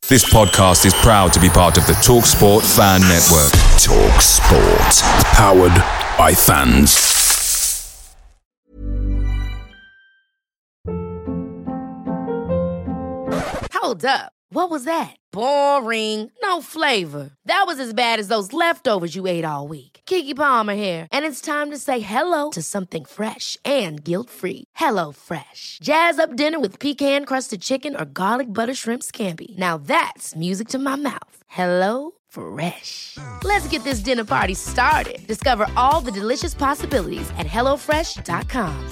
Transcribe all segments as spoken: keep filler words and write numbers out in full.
This podcast is proud to be part of the TalkSport Fan Network. TalkSport. Powered by fans. Hold up. What was that? Boring. No flavor. That was as bad as those leftovers you ate all week. Keke Palmer here. And it's time to say hello to something fresh and guilt-free. Hello Fresh. Jazz up dinner with pecan-crusted chicken or garlic butter shrimp scampi. Now that's music to my mouth. Hello Fresh. Let's get this dinner party started. Discover all the delicious possibilities at hello fresh dot com.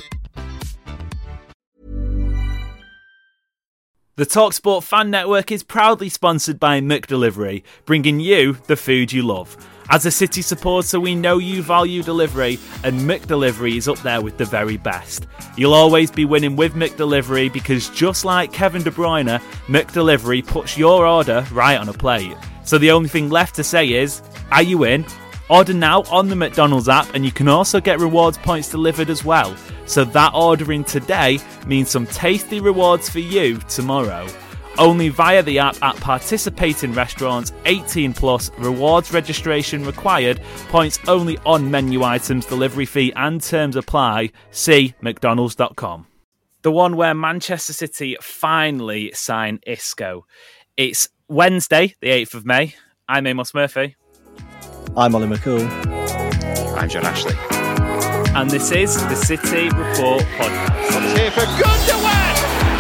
The TalkSport Fan Network is proudly sponsored by McDelivery, bringing you the food you love. As a City supporter, we know you value delivery, and McDelivery is up there with the very best. You'll always be winning with McDelivery because just like Kevin De Bruyne, McDelivery puts your order right on a plate. So the only thing left to say is, are you in? Order now on the McDonald's app, and you can also get rewards points delivered as well. So that ordering today means some tasty rewards for you tomorrow. Only via the app at participating restaurants, eighteen plus, rewards registration required, points only on menu items, delivery fee and terms apply. See mcdonalds dot com. The one where Manchester City finally sign Isco. It's Wednesday, the eighth of May. I'm Amos Murphy. I'm Ollie McCool. I'm John Ashley. And this is the City Report podcast. It's here for Gundogan!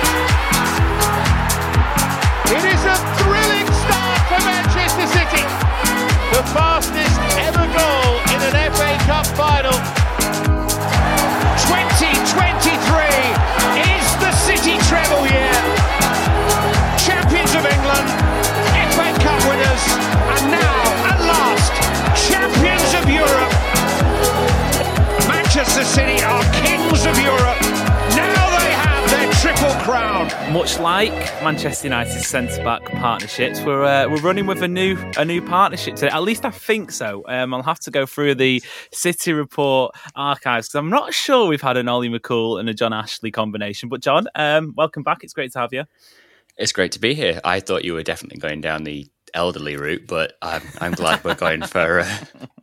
It is a thrilling start for Manchester City. The fastest ever goal in an F A Cup final. twenty twenty-three is the City treble year. Champions of England, F A Cup winners, and now, at last, champions of Europe. Manchester City are kings of Europe. Now they have their triple crown. Much like Manchester United's centre-back partnerships, we're uh, we're running with a new a new partnership today. At least I think so. Um, I'll have to go through the City Report archives because I'm not sure we've had an Ollie McCool and a John Ashley combination. But John, um, welcome back. It's great to have you. It's great to be here. I thought you were definitely going down the elderly route, but I'm I'm glad we're going for uh,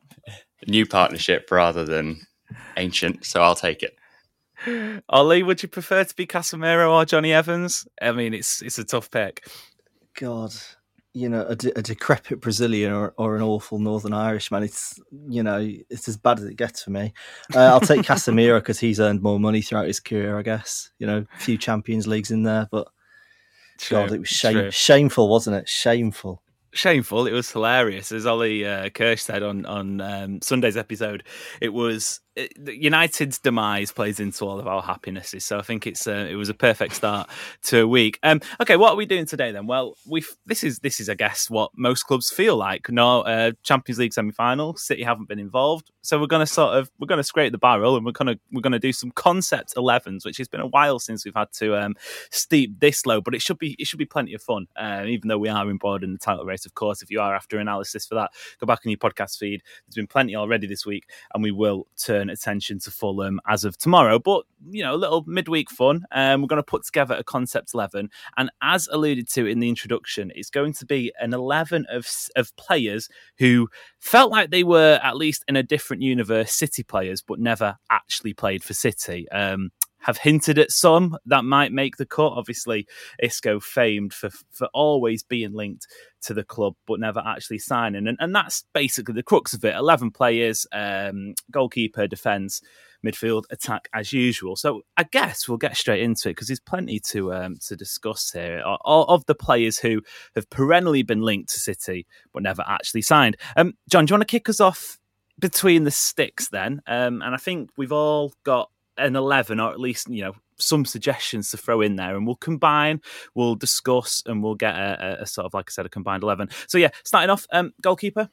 a new partnership rather than ancient, so I'll take it. Ollie, would you prefer to be Casemiro or Johnny Evans? I mean, it's it's a tough pick. God, you know, a, de- a decrepit Brazilian or, or an awful Northern Irishman. It's, you know, it's as bad as it gets for me. Uh, I'll take Casemiro because he's earned more money throughout his career, I guess. You know, a few Champions Leagues in there, but True, God, it was shame- true. shameful, wasn't it? Shameful. Shameful. It was hilarious. As Ollie uh, Kirsch said on, on um, Sunday's episode, it was it, United's demise plays into all of our happinesses. So I think it's uh, it was a perfect start to a week. Um, okay, what are we doing today then? Well, we this is this is I guess what most clubs feel like. No uh, Champions League semi-final. City haven't been involved, so we're going to sort of we're going to scrape the barrel and we're going to we're going to do some concept elevens, which has been a while since we've had to um, steep this low, but it should be it should be plenty of fun. Uh, even though we are involved in the title race, of course. If you are after analysis for that, go back on your podcast feed. There's been plenty already this week, and we will turn attention to Fulham as of tomorrow. But, you know, a little midweek fun. Um, we're going to put together a concept eleven. And as alluded to in the introduction, it's going to be an eleven of, of players who felt like they were at least in a different universe, City players, but never actually played for City. Um, have hinted at some that might make the cut. Obviously, Isco famed for for always being linked to the club, but never actually signing. And, and that's basically the crux of it. eleven players, um, goalkeeper, defence, midfield, attack as usual. So I guess we'll get straight into it because there's plenty to um, to discuss here. All of the players who have perennially been linked to City, but never actually signed. Um, John, do you want to kick us off between the sticks then? Um, and I think we've all got an eleven, or at least, you know, some suggestions to throw in there, and we'll combine, we'll discuss, and we'll get a, a, a sort of, like I said, a combined eleven. So yeah, starting off, um, goalkeeper.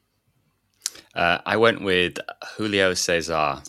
Uh, I went with Julio Cesar.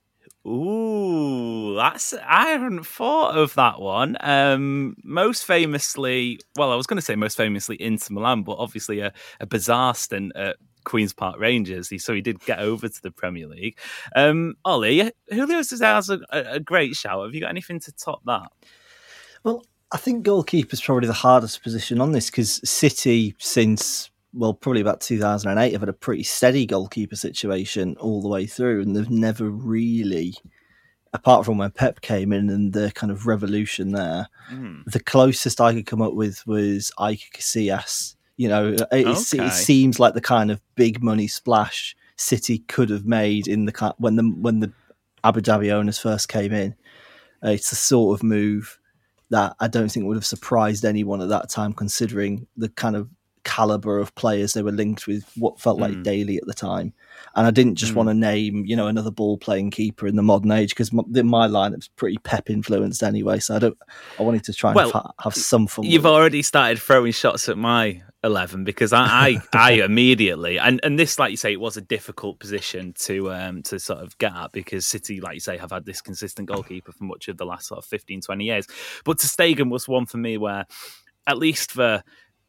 Ooh, that's I haven't thought of that one. Um, most famously, well, I was going to say most famously Inter Milan, but obviously a, a bizarre stint at Queen's Park Rangers. He, so he did get over to the Premier League. Um, Ollie, Julio Cesar's a, a great shout. Have you got anything to top that? Well, I think goalkeeper's probably the hardest position on this because City, since well, probably about two thousand eight, have had a pretty steady goalkeeper situation all the way through, and they've never really, apart from when Pep came in and the kind of revolution there, mm. the closest I could come up with was Iker Casillas. You know, it, okay. it seems like the kind of big money splash City could have made in the when the when the Abu Dhabi owners first came in. Uh, it's the sort of move that I don't think would have surprised anyone at that time, considering the kind of caliber of players they were linked with, what felt like mm. Daly at the time. And I didn't just mm. want to name, you know, another ball-playing keeper in the modern age because my, my lineup's pretty Pep influenced anyway. So I don't. I wanted to try and well, ha- have some fun. You've with already it. started throwing shots at my eleven because I, I, I immediately and, and this, like you say, it was a difficult position to um to sort of get at because City, like you say, have had this consistent goalkeeper for much of the last sort of fifteen, twenty years. But ter Stegen was one for me where, at least for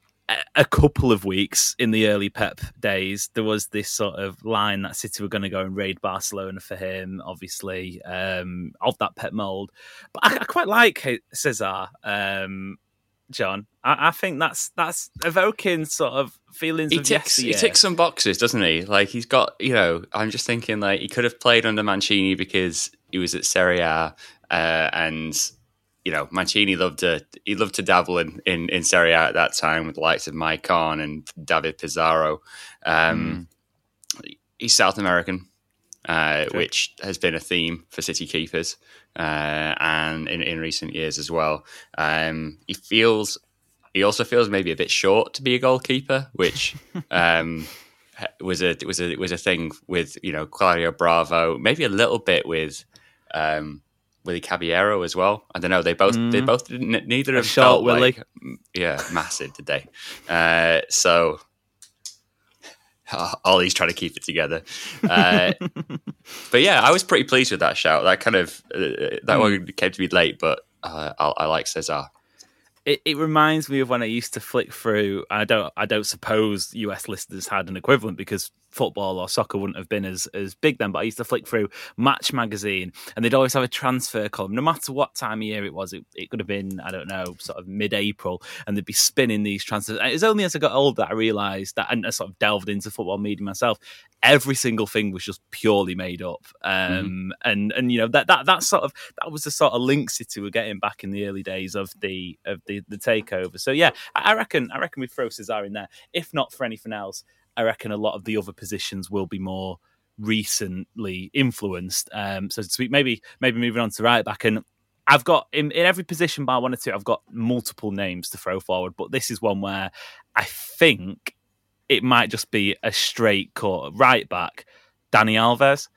a couple of weeks in the early Pep days, there was this sort of line that City were going to go and raid Barcelona for him, obviously, um, of that Pep mould. But I, I quite like Cesar, um, John. I, I think that's that's evoking sort of feelings he of ticks, yesteryear. He ticks some boxes, doesn't he? Like, he's got, you know, I'm just thinking, like, he could have played under Mancini because he was at Serie A, uh, and... You know, Mancini loved to he loved to dabble in, in, in Serie A at that time with the likes of Maicon and David Pizarro. Um, mm. He's South American, uh, sure. which has been a theme for City keepers, uh, and in, in recent years as well. Um, he feels he also feels maybe a bit short to be a goalkeeper, which um, was a was a was a thing with, you know, Claudio Bravo, maybe a little bit with. Um, Willy Caballero as well. I don't know. They both, mm. they both didn't. Neither of them felt Willy. Like, yeah, massive today. Uh, so Ollie's trying to keep it together. Uh, but yeah, I was pretty pleased with that shout. That kind of uh, that mm. one came to me late, but uh, I, I like Cesar. It, it reminds me of when I used to flick through. I don't. I don't suppose U S listeners had an equivalent because football or soccer wouldn't have been as, as big then. But I used to flick through Match magazine, and they'd always have a transfer column. No matter what time of year it was, it, it could have been, I don't know, sort of mid-April, and they'd be spinning these transfers. And it was only as I got older that I realised that, and I sort of delved into football media myself. Every single thing was just purely made up, um, mm-hmm. and and you know that that that sort of that was the sort of link City were getting back in the early days of the of the the takeover. So yeah, I reckon I reckon we throw Cesar in there, if not for anything else. I reckon a lot of the other positions will be more recently influenced. Um, so to speak, maybe maybe moving on to right back, and I've got in, in every position bar one or two, I've got multiple names to throw forward, but this is one where I think it might just be a straight cut. Right back, Dani Alves.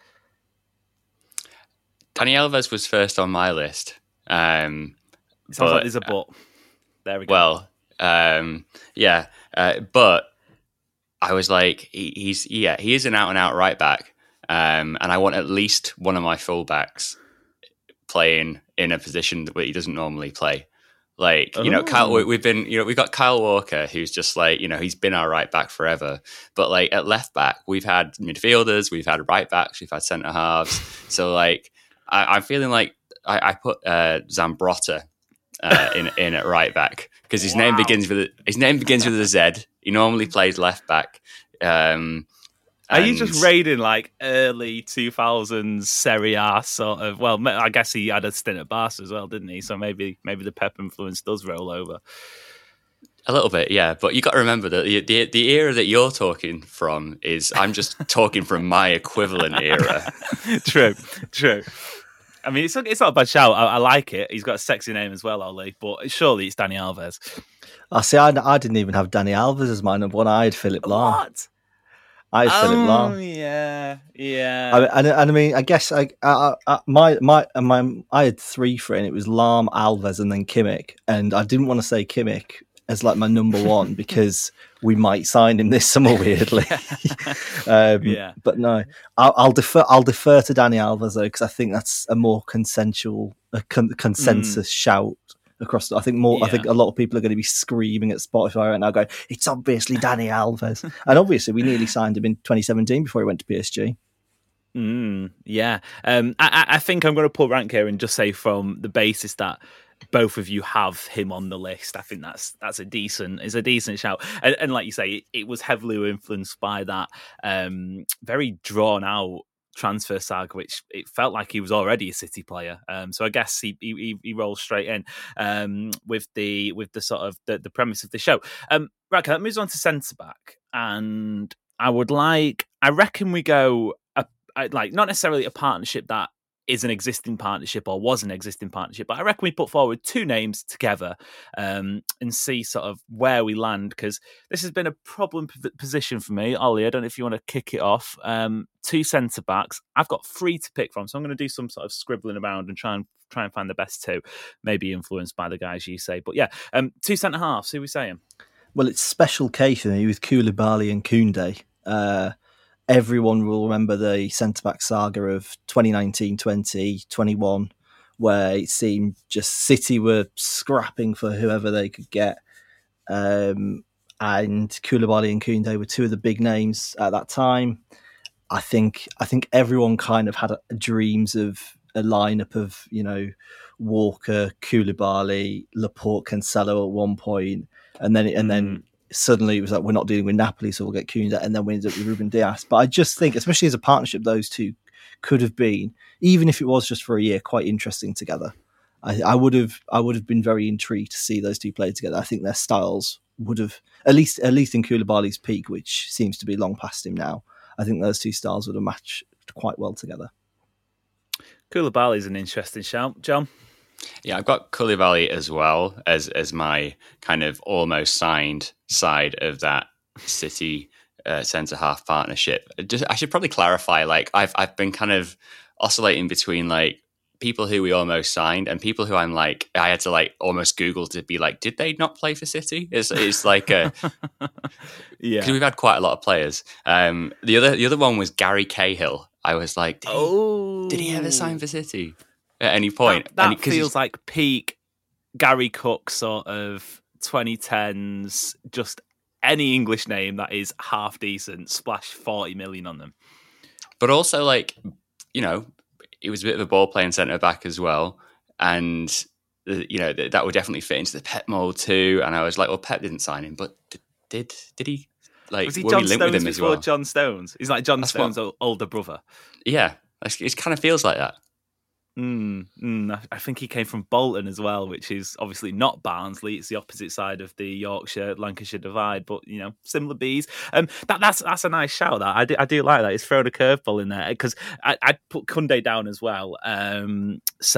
Dani Alves was first on my list. Um, it sounds but, like there's a but. There we go. Well, um, yeah, uh, but I was like, he, he's yeah, he is an out and out right back, um, and I want at least one of my fullbacks playing in a position where he doesn't normally play. Like, you oh. know, Kyle, we've been, you know, we've got Kyle Walker, who's just like, you know, he's been our right back forever. But like at left back, we've had midfielders, we've had right backs, we've had centre halves. So like, I, I'm feeling like I, I put uh, Zambrotta uh, in in at right back because his wow. name begins with a, his name begins with a Z. He normally plays left back. Um, Are you just raiding like early two thousands Serie A sort of? Well, I guess he had a stint at Barca as well, didn't he? So maybe maybe the Pep influence does roll over. A little bit, yeah. But you got to remember that the, the the era that you're talking from is I'm just talking from my equivalent era. True, true. I mean, it's it's not a bad shout. I, I like it. He's got a sexy name as well, Ollie. But surely it's Dani Alves. I see. I, I didn't even have Dani Alves as my number one. I had Philipp Lahm. What? I had oh, Philipp Lahm. yeah, yeah. I, and, and I mean, I guess I, I, I my my my I had three for it. And it was Lahm, Alves, and then Kimmich. And I didn't want to say Kimmich as like my number one because we might sign him this summer weirdly. um, yeah. But no, I'll, I'll defer. I'll defer to Dani Alves though because I think that's a more consensual, a con- consensus mm. shout. Across, I think more. Yeah. I think a lot of people are going to be screaming at Spotify right now, going, "It's obviously Dani Alves," and obviously we nearly signed him in twenty seventeen before he went to P S G. Mm, yeah, um, I, I think I'm going to pull rank here and just say from the basis that both of you have him on the list. I think that's that's a decent is a decent shout. And, and like you say, it, it was heavily influenced by that um, very drawn out transfer saga, which it felt like he was already a City player. Um, so I guess he he, he rolls straight in um, with the with the sort of the, the premise of the show. Um, right, that moves on to centre back, and I would like I reckon we go a, like not necessarily a partnership that is an existing partnership or was an existing partnership, but I reckon we put forward two names together um, and see sort of where we land, because this has been a problem p- position for me. Ollie, I don't know if you want to kick it off. Um, two centre backs. I've got three to pick from, so I'm going to do some sort of scribbling around and try and try and find the best two, maybe influenced by the guys you say. But yeah, um, two centre halves. Who are we saying? Well, it's special case for me with Koulibaly and Koundé. Uh, Everyone will remember the centre-back saga of twenty nineteen twenty, twenty-one, where it seemed just City were scrapping for whoever they could get. Um, and Koulibaly and Koundé were two of the big names at that time. I think I think everyone kind of had a, dreams of a lineup of, you know, Walker, Koulibaly, Laporte, Cancelo at one point. And then, and then, mm. Suddenly it was like, we're not dealing with Napoli, so we'll get Koundé, and then we ended up with Ruben Dias. But I just think, especially as a partnership, those two could have been, even if it was just for a year, quite interesting together. I, I would have, I would have been very intrigued to see those two play together. I think their styles would have, at least, at least in Koulibaly's peak, which seems to be long past him now. I think those two styles would have matched quite well together. Koulibaly is an interesting shout, John. Yeah, I've got Koulibaly as well as as my kind of almost signed side of that City uh, centre half partnership. Just, I should probably clarify. Like, I've I've been kind of oscillating between like people who we almost signed and people who I'm like I had to like almost Google to be like, did they not play for City? It's it's like a yeah, because we've had quite a lot of players. Um, the other the other one was Gary Cahill. I was like, did he, oh, did he ever sign for City? At any point. That, that and feels like peak Gary Cook sort of twenty tens, just any English name that is half decent, splash forty million on them. But also, like, you know, he was a bit of a ball playing centre back as well. And, you know, that would definitely fit into the Pep mold too. And I was like, well, Pep didn't sign him, but did did, did he? Like, was he were John we linked Stones with him as before well? John Stones? He's like John That's Stones' what, older brother. Yeah, it kind of feels like that. Mm, mm, I think he came from Bolton as well, which is obviously not Barnsley. It's the opposite side of the Yorkshire Lancashire divide, but you know, similar bees. Um, that that's that's a nice shout. That I do I do like that. It's thrown a curveball in there because I I put Koundé down as well. Um,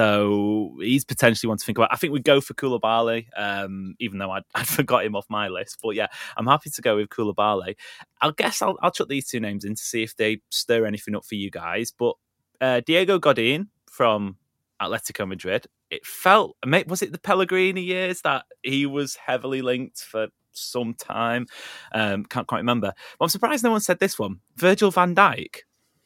so he's potentially one to think about. I think we go for Koulibaly, um, even though I I forgot him off my list. But yeah, I'm happy to go with Koulibaly. I guess I'll I'll chuck these two names in to see if they stir anything up for you guys. But uh, Diego Godin from Atletico Madrid. It felt, was it the Pellegrini years that he was heavily linked for some time? Um, can't quite remember. But I'm surprised no one said this one. Virgil van Dijk.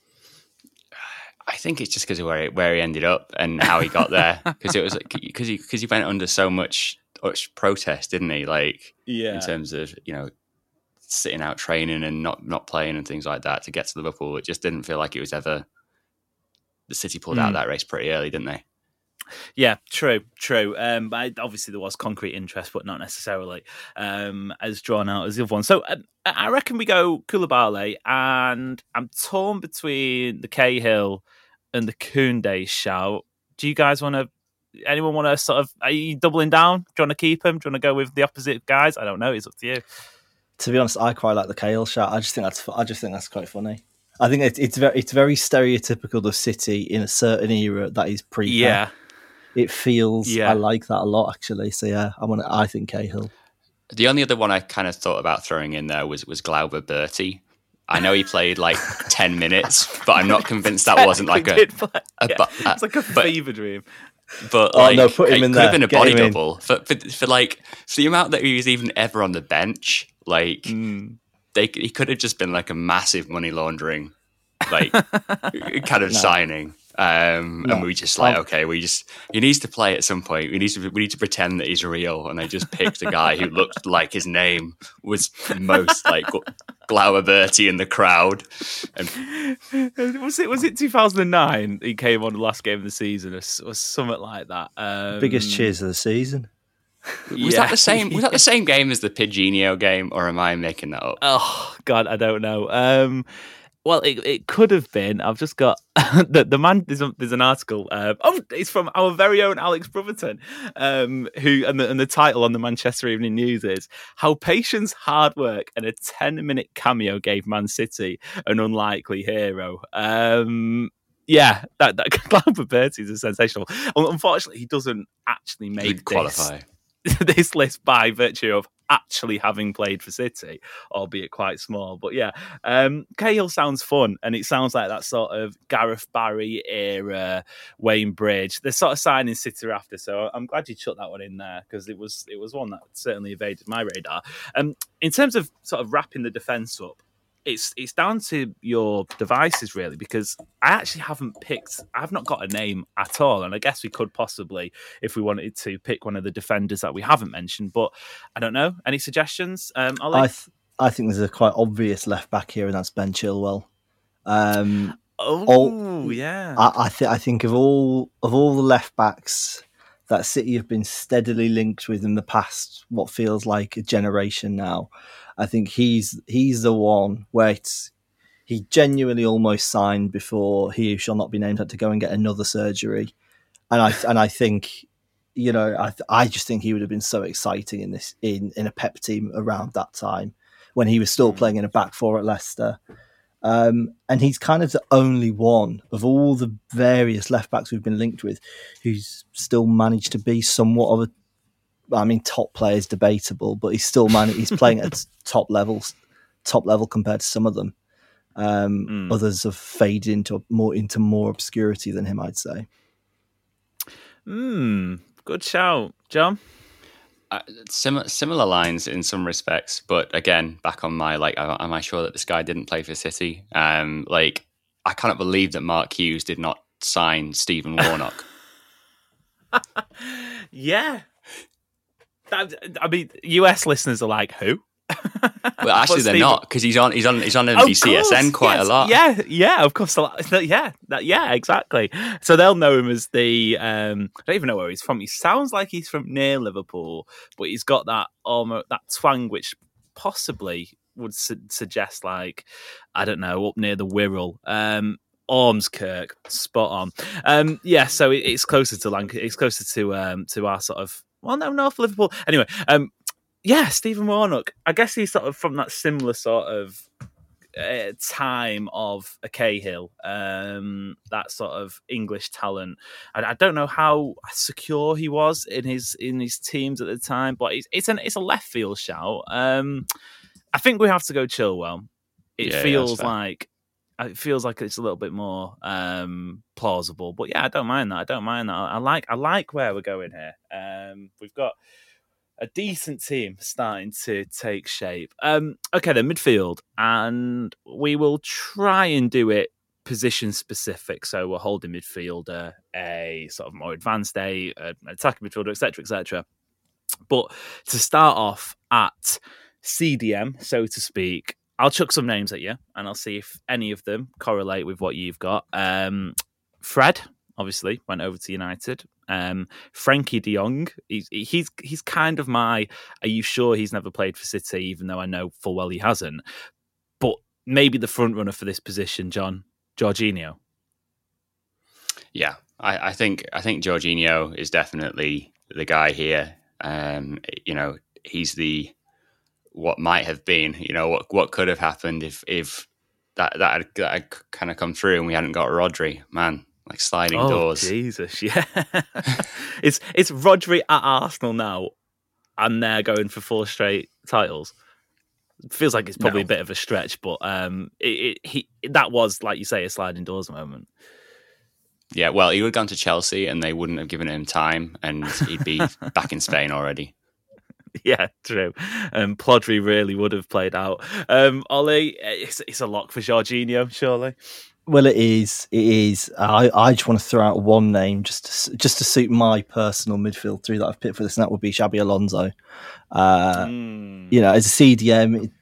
I think it's just because of where he, where he ended up and how he got there. Because it was because he because he went under so much, much protest, didn't he? Like, yeah, in terms of, you know, sitting out training and not not playing and things like that to get to Liverpool. It just didn't feel like it was ever. The City pulled mm. out of that race pretty early, didn't they? Yeah, true, true. Um, but obviously there was concrete interest, but not necessarily um, as drawn out as the other one. So um, I reckon we go Koulibaly, and I'm torn between the Cahill and the Koundé shout. Do you guys want to? Anyone want to sort of? Are you doubling down? Do you want to keep him? Do you want to go with the opposite guys? I don't know. It's up to you. To be honest, I quite like the Cahill shout. I just think that's. I just think that's quite funny. I think it's it's very it's very stereotypical of City in a certain era that is pre. Yeah, it feels. Yeah. I like that a lot actually. So yeah, I want. I think Cahill. The only other one I kind of thought about throwing in there was was Glauber Berti. I know he played like ten minutes, but I'm not convinced that wasn't like a. a, yeah, a it's like a fever dream. But oh like, no, put him it in could there. have been a Get body him double for, for for like for the amount that he was even ever on the bench. Like mm. they, he could have just been like a massive money laundering. Like kind of no. signing, um, no. and we just like okay, we just he needs to play at some point. We need to we need to pretend that he's real, and they just picked a guy who looked like his name was most like Glauber Bertie in the crowd. And was it was it two thousand nine? He came on the last game of the season, or, or something like that. Um, Biggest cheers of the season. Was yeah. that the same? Was that the same game as the Piginio game, or am I making that up? Oh God, I don't know. Um, well, it it could have been. I've just got the the man. There's, a, there's an article. Uh, oh, it's from our very own Alex Brotherton, um, who and the and the title on the Manchester Evening News is "How Patience, Hard Work, and a ten minute cameo gave Man City an unlikely hero." Um, yeah, that that Glauber Bertie is a sensational. Unfortunately, he doesn't actually make He'd qualify. This. this list by virtue of actually having played for City, albeit quite small. But yeah, um, Cahill sounds fun, and it sounds like that sort of Gareth Barry era Wayne Bridge. They're sort of signing City after, so I'm glad you chucked that one in there because it was it was one that certainly evaded my radar. Um, in terms of sort of wrapping the defence up, It's it's down to your devices really, because I actually haven't picked. I've not got a name at all, and I guess we could possibly, if we wanted to, pick one of the defenders that we haven't mentioned. But I don't know. Any suggestions? Um, I th- I think there's a quite obvious left back here, and that's Ben Chilwell. Um, oh all, yeah. I, I think I think of all of all the left backs that City have been steadily linked with in the past, what feels like a generation now. I think he's he's the one where it's, he genuinely almost signed before he who shall not be named had to go and get another surgery, and I and I think, you know, I I just think he would have been so exciting in this in, in a Pep team around that time when he was still playing in a back four at Leicester, um, and he's kind of the only one of all the various left backs we've been linked with who's still managed to be somewhat of a, I mean, top player is debatable, but he's still man. He's playing at top levels, top level compared to some of them. Um, mm. Others have faded into more into more obscurity than him, I'd say. Hmm. Good shout, John. Uh, similar similar lines in some respects, but again, back on my like, am I sure that this guy didn't play for City? Um, like, I cannot believe that Mark Hughes did not sign Stephen Warnock. Yeah. I mean, U S listeners are like, who? Well, actually, they're Steve... not, because he's on he's on he's on N B C S N quite yes, a lot. Yeah, yeah, of course. Yeah, that, yeah, exactly. So they'll know him as the. Um, I don't even know where he's from. He sounds like he's from near Liverpool, but he's got that almost that twang, which possibly would su- suggest like, I don't know, up near the Wirral. Um, Ormskirk, spot on. Um, yeah, so it, it's closer to Lanc- It's closer to um, to our sort of. Well, no, North Liverpool. Anyway, um, yeah, Stephen Warnock. I guess he's sort of from that similar sort of uh, time of a Cahill, um, that sort of English talent. I, I don't know how secure he was in his in his teams at the time, but it's it's an it's a left field shout. Um, I think we have to go Chilwell. It yeah, feels yeah, like. It feels like it's a little bit more um, plausible, but yeah, I don't mind that. I don't mind that. I like, I like where we're going here. Um, we've got a decent team starting to take shape. Um, okay, then midfield, and we will try and do it position specific. So we're holding midfielder, a sort of more advanced a, an attacking midfielder, et cetera, et cetera. But to start off at C D M, so to speak. I'll chuck some names at you, and I'll see if any of them correlate with what you've got. Um, Fred, obviously, went over to United. Um, Frankie de Jong, he's, he's he's kind of my, are you sure he's never played for City, even though I know full well he hasn't? But maybe the front runner for this position, John, Jorginho. Yeah, I, I think I think Jorginho is definitely the guy here. Um, you know, he's the... what might have been, you know, what what could have happened if if that that had, that had kind of come through and we hadn't got Rodri, man, like sliding oh, doors. Jesus, yeah. it's it's Rodri at Arsenal now, and they're going for four straight titles. It feels like it's probably no. a bit of a stretch, but um, it, it, he that was, like you say, a sliding doors moment. Yeah, well, he would have gone to Chelsea and they wouldn't have given him time, and he'd be back in Spain already. Yeah, true. Um, Plodry really would have played out. Um, Ollie, it's, it's a lock for Jorginho, surely. Well, it is. It is. I, I just want to throw out one name just to, just to suit my personal midfield three that I've picked for this, and that would be Xabi Alonso. Uh, mm. You know, as a C D M, it,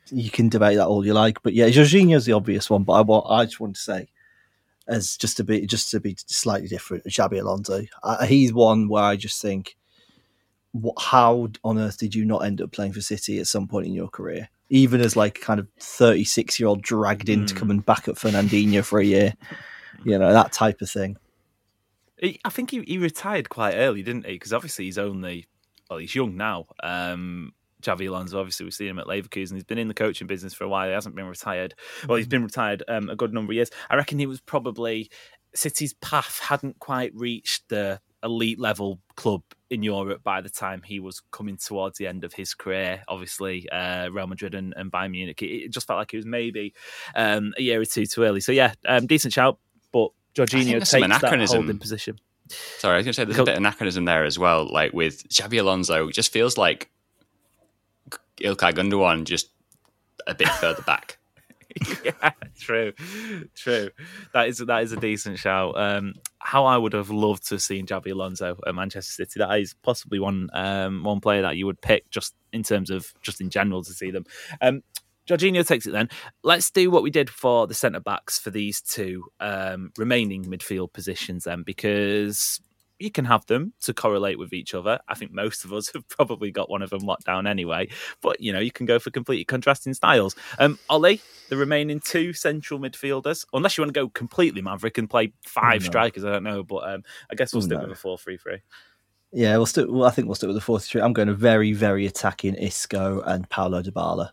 you can debate that all you like, but yeah, Jorginho's the obvious one. But I want, I just want to say, as just to be just to be slightly different, Xabi Alonso. Uh, he's one where I just think, what, how on earth did you not end up playing for City at some point in your career? Even as like kind of thirty-six year old dragged in mm. to come and back up Fernandinho for a year, you know, that type of thing. He, I think he, he retired quite early, didn't he? Because obviously he's only, well, he's young now. Um, Xabi Alonso, obviously, we've seen him at Leverkusen. He's been in the coaching business for a while. He hasn't been retired. Well, he's been retired um, a good number of years. I reckon he was probably, City's path hadn't quite reached the elite level club in Europe by the time he was coming towards the end of his career. Obviously, uh, Real Madrid and, and Bayern Munich. It, it just felt like it was maybe um, a year or two too early. So yeah, um, decent shout, but Jorginho takes that holding position. Sorry, I was going to say there's a bit of anachronism there as well. Like with Xabi Alonso, it just feels like Ilkay Gundogan just a bit further back. Yeah, true, true. That is that is a decent shout. Um, how I would have loved to have seen Xabi Alonso at Manchester City. That is possibly one um, one player that you would pick just in terms of just in general to see them. Um, Jorginho takes it then. Let's do what we did for the centre backs for these two um, remaining midfield positions then, because you can have them to correlate with each other. I think most of us have probably got one of them locked down anyway. But, you know, you can go for completely contrasting styles. Um, Ollie, the remaining two central midfielders, unless you want to go completely maverick and play five no. strikers, I don't know. But um, I guess we'll stick no. with a four three three. Yeah, we'll stick, well, I think we'll stick with the four three three. I'm going to very, very attacking Isco and Paulo Dybala.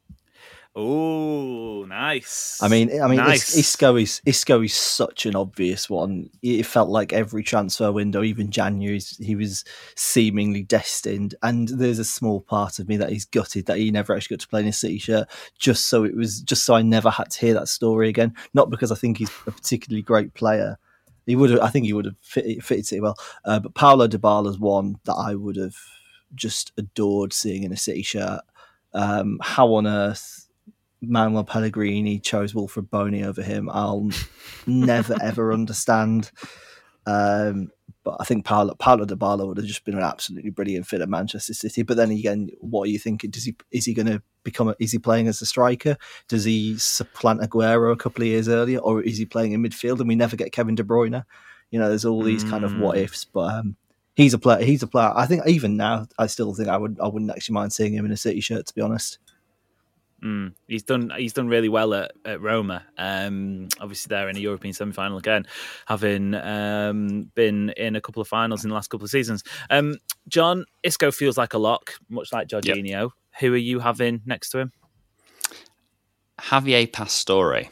Oh, nice. I mean, I mean, nice. Isco is Isco is such an obvious one. It felt like every transfer window, even January, he was seemingly destined. And there's a small part of me that he's gutted that he never actually got to play in a City shirt, just so it was, just so I never had to hear that story again. Not because I think he's a particularly great player. He would have, I think he would have fit, fitted City well. Uh, but Paulo Dybala's one that I would have just adored seeing in a City shirt. Um, how on earth Manuel Pellegrini chose Wilfred Boney over him, I'll never ever understand. Um, but I think Paulo, Paulo Dybala would have just been an absolutely brilliant fit at Manchester City. But then again, what are you thinking? Does he is he going to become? A, is he playing as a striker? Does he supplant Aguero a couple of years earlier, or is he playing in midfield? And we never get Kevin De Bruyne. You know, there's all these mm. kind of what ifs. But um, he's a player. He's a player. I think even now, I still think I would. I wouldn't actually mind seeing him in a City shirt, to be honest. Mm, he's done. He's done really well at, at Roma. Um, obviously, they're in a European semi-final again, having um, been in a couple of finals in the last couple of seasons. Um, John, Isco feels like a lock, much like Jorginho. Yep. Who are you having next to him? Javier Pastore.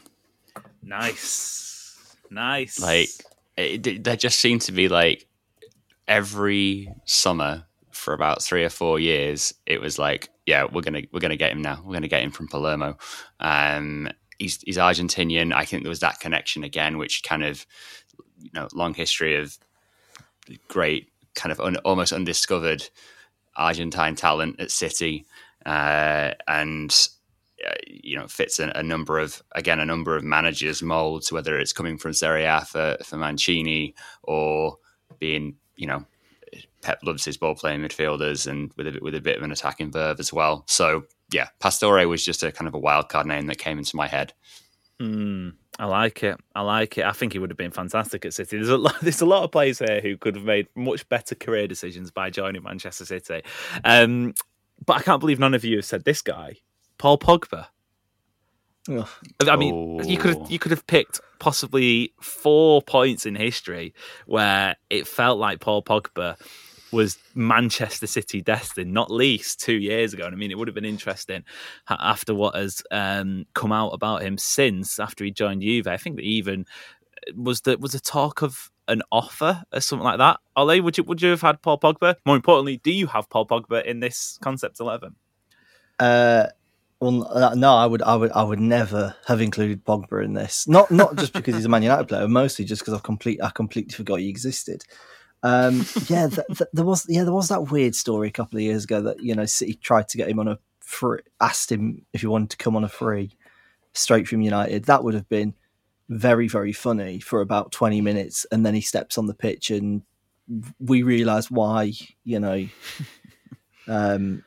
Nice, nice. Like it, there just seemed to be like every summer for about three or four years, it was like, yeah, we're gonna we're gonna get him now. We're gonna get him from Palermo. Um, he's he's Argentinian. I think there was that connection again, which kind of, you know, long history of great kind of un, almost undiscovered Argentine talent at City, uh, and uh, you know fits a, a number of again a number of managers' molds, whether it's coming from Serie A for, for Mancini or being, you know, Pep loves his ball-playing midfielders and with a, with a bit of an attacking verve as well. So, yeah, Pastore was just a kind of a wild card name that came into my head. Mm, I like it. I like it. I think he would have been fantastic at City. There's a lot, there's a lot of players here who could have made much better career decisions by joining Manchester City. Um, but I can't believe none of you have said this guy, Paul Pogba. Ugh. I mean, oh. you could have, you could have picked possibly four points in history where it felt like Paul Pogba was Manchester City destined, not least two years ago. And I mean, it would have been interesting after what has um, come out about him since, after he joined Juve. I think that even was the was a talk of an offer or something like that. Ollie, would you would you have had Paul Pogba? More importantly, do you have Paul Pogba in this concept eleven? Uh. Well, no, I would, I would, I would never have included Pogba in this. Not, not just because he's a Man United player, mostly just because I've complete, I completely forgot he existed. Um, yeah, th- th- there was, yeah, there was that weird story a couple of years ago that, you know, City tried to get him on a free, asked him if he wanted to come on a free straight from United. That would have been very, very funny for about twenty minutes, and then he steps on the pitch, and we realise why, you know. Um,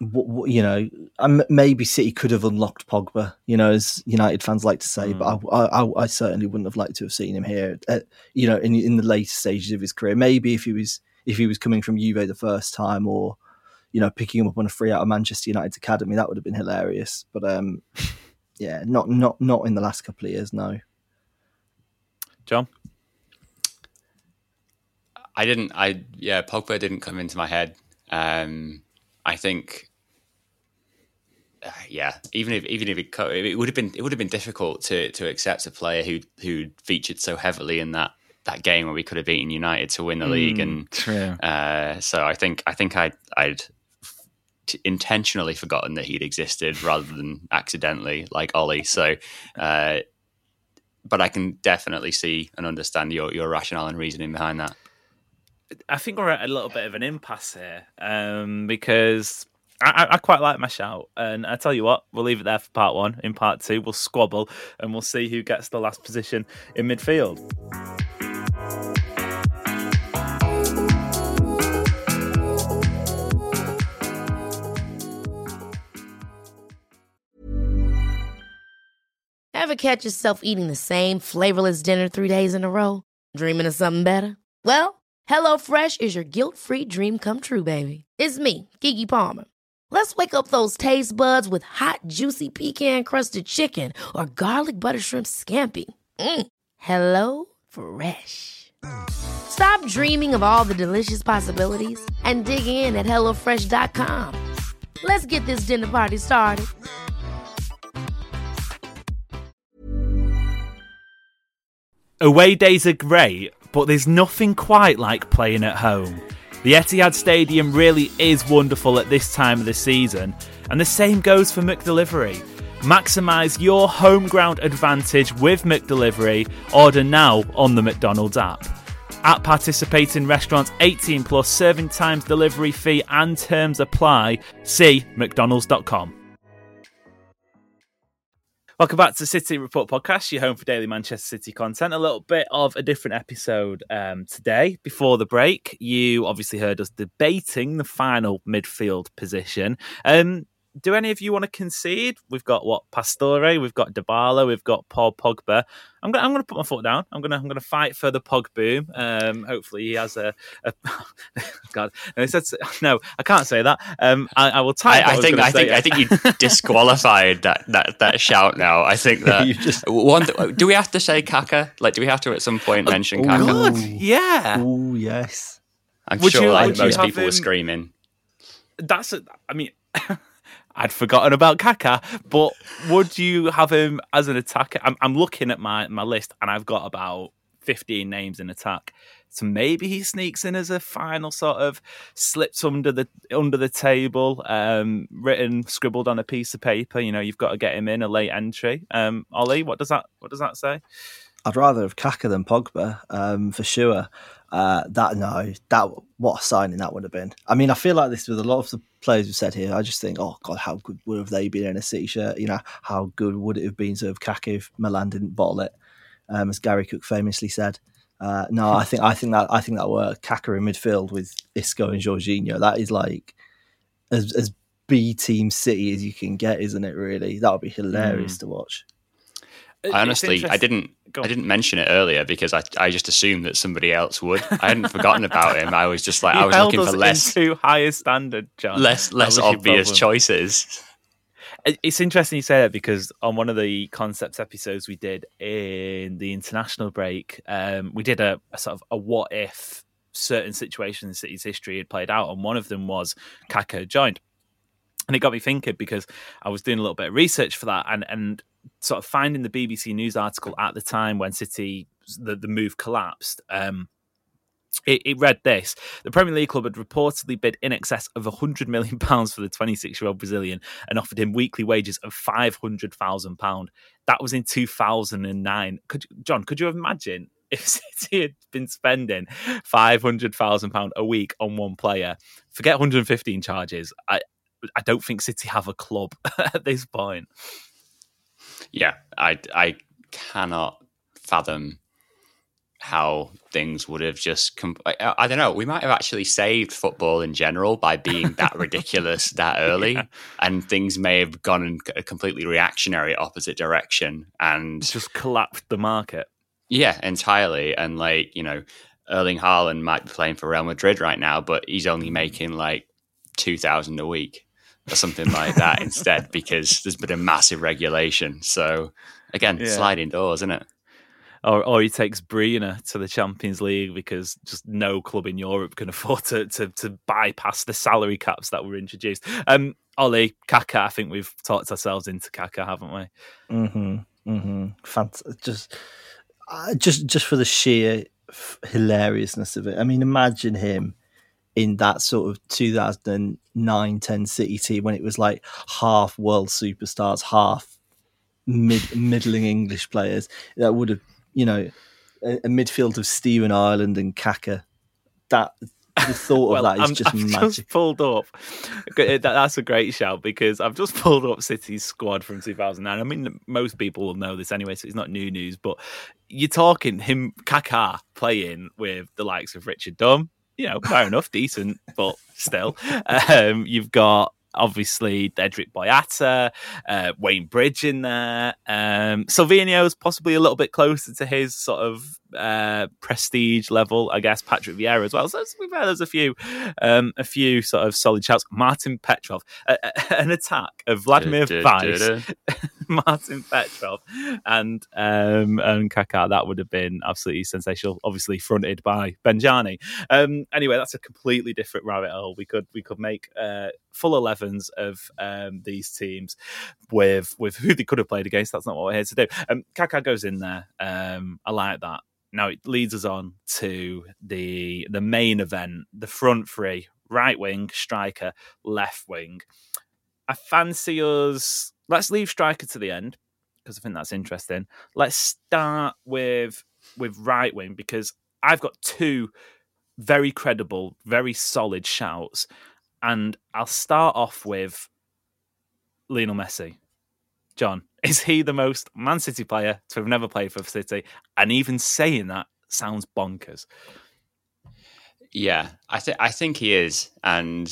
you know, maybe City could have unlocked Pogba, you know, as United fans like to say, mm. but I, I, I certainly wouldn't have liked to have seen him here, at, you know, in in the later stages of his career. Maybe if he was if he was coming from Juve the first time, or you know, picking him up on a free out of Manchester United's academy, that would have been hilarious. But um, yeah, not not not in the last couple of years, no. John, I didn't. I yeah, Pogba didn't come into my head. Um, I think. Uh, yeah, even if even if it, it would have been it would have been difficult to to accept a player who who featured so heavily in that, that game where we could have beaten United to win the mm, league, and true. Uh, so I think I think I'd I'd intentionally forgotten that he'd existed rather than accidentally, like Ollie. So, uh, but I can definitely see and understand your your rationale and reasoning behind that. I think we're at a little bit of an impasse here um, because. I, I quite like my shout, and I tell you what, we'll leave it there for part one. In part two, we'll squabble, and we'll see who gets the last position in midfield. Ever catch yourself eating the same flavorless dinner three days in a row? Dreaming of something better? Well, HelloFresh is your guilt-free dream come true, baby. It's me, Keke Palmer. Let's wake up those taste buds with hot, juicy pecan-crusted chicken or garlic butter shrimp scampi. Mm. Hello Fresh. Stop dreaming of all the delicious possibilities and dig in at hello fresh dot com. Let's get this dinner party started. Away days are great, but there's nothing quite like playing at home. The Etihad Stadium really is wonderful at this time of the season, and the same goes for McDelivery. Maximise your home ground advantage with McDelivery. Order now on the McDonald's app. At participating restaurants, eighteen plus, serving times, delivery fee and terms apply. See mcdonalds dot com. Welcome back to City Report Podcast, your home for daily Manchester City content. A little bit of a different episode um, today. Before the break, you obviously heard us debating the final midfield position. Um, do any of you want to concede? We've got what Pastore, we've got Dybala, we've got Paul Pogba. I'm going. I'm going to put my foot down. I'm going to. I'm going to fight for the Pog boom. Um, hopefully, he has a. a God, no, said, no, I can't say that. Um, I, I will type. I, I think. I think. I think you disqualified that, that that shout. Now, I think that. just... one, do we have to say Kaka? Like, do we have to at some point mention oh, Kaka? God, yeah. Oh yes. I'm would sure you, like most people him... were screaming. That's. A, I mean. I'd forgotten about Kaka, but would you have him as an attacker? I'm, I'm looking at my, my list, and I've got about fifteen names in attack. So maybe he sneaks in as a final sort of slips under the under the table, um, written, scribbled on a piece of paper. You know, you've got to get him in a late entry. Um, Ollie, what does that what does that say? I'd rather have Kaka than Pogba, um, for sure. Uh, that no, that what a signing that would have been. I mean, I feel like this with a lot of the players we've said here. I just think, oh God, how good would have they been in a City shirt? You know, how good would it have been to have Kaka if Milan didn't bottle it, um, as Gary Cook famously said. Uh, no, I think I think that I think that worked. Kaka in midfield with Isco and Jorginho. That is like as as B team City as you can get, isn't it? Really, that would be hilarious mm. to watch. I honestly, I didn't, I didn't mention it earlier because I, I just assumed that somebody else would. I hadn't forgotten about him. I was just like, you I was held looking us for less, too high a standard, John. less, less obvious choices. It's interesting you say that because on one of the concepts episodes we did in the international break, um, we did a, a sort of a what if certain situations in City's history had played out, and one of them was Kaka joined. And it got me thinking because I was doing a little bit of research for that, and and sort of finding the B B C News article at the time when City, the, the move collapsed. Um, it, it read this: the Premier League club had reportedly bid in excess of one hundred million pounds for the twenty-six-year-old Brazilian and offered him weekly wages of five hundred thousand pounds. That was in two thousand nine. Could John, could you imagine if City had been spending five hundred thousand pounds a week on one player? Forget one hundred fifteen charges. I, I don't think City have a club at this point. Yeah, I I cannot fathom how things would have just com- I, I don't know, we might have actually saved football in general by being that ridiculous that early. Yeah. And things may have gone in a completely reactionary opposite direction and just collapsed the market. Yeah, entirely. And like, you know, Erling Haaland might be playing for Real Madrid right now, but he's only making like two thousand a week or something like that instead, because there's been a massive regulation. So again, yeah. sliding doors, isn't it? Or, or he takes Brina to the Champions League because just no club in Europe can afford to to, to bypass the salary caps that were introduced. Um, Ollie, Kaká, I think we've talked ourselves into Kaká, haven't we? Mm-hmm. Mm-hmm. Fant- just, uh, just, just for the sheer f- hilariousness of it. I mean, imagine him in that sort of two thousand nine ten City team when it was like half world superstars, half mid middling English players. That would have, you know, a, a midfield of Stephen Ireland and Kaká. That the thought well, of that is I'm, just I've magic. Just pulled up. that, that's a great shout because I've just pulled up City's squad from two thousand nine. I mean, most people will know this anyway, so it's not new news. But you're talking him, Kaká, playing with the likes of Richard Dunn. You know, fair enough, decent, but still. Um, you've got obviously Dedrick Boyata, uh, Wayne Bridge in there. Um, Silvinho's possibly a little bit closer to his sort of uh, prestige level, I guess. Patrick Vieira as well. So we've had there's a few, um, a few sort of solid shouts. Martin Petrov, uh, an attack of Vladimir Weiss, Martin Petrov, and um, and Kaká. That would have been absolutely sensational. Obviously fronted by Benjani. Um, anyway, that's a completely different rabbit hole. We could we could make uh, full elevens of um, these teams with with who they could have played against. That's not what we're here to do. Um, Kaká goes in there. Um, I like that. Now it leads us on to the the main event, the front three, right wing, striker, left wing. I fancy us, let's leave striker to the end, because I think that's interesting. Let's start with with right wing, because I've got two very credible, very solid shouts. And I'll start off with Lionel Messi. John, is he the most Man City player to have never played for City? And even saying that sounds bonkers. Yeah, I think I think he is, and